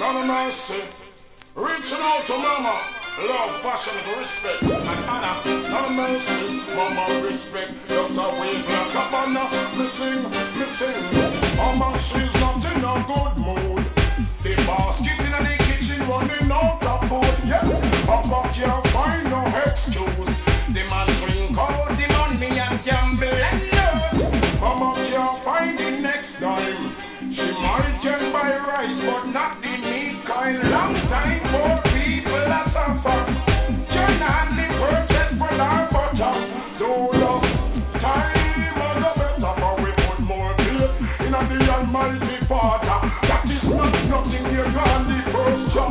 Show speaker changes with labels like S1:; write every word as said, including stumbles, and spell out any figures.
S1: Lord of mercy. Reaching out to mama. Love, passion, respect, and honor. Lord of mercy. Mama, respect. Just a wave.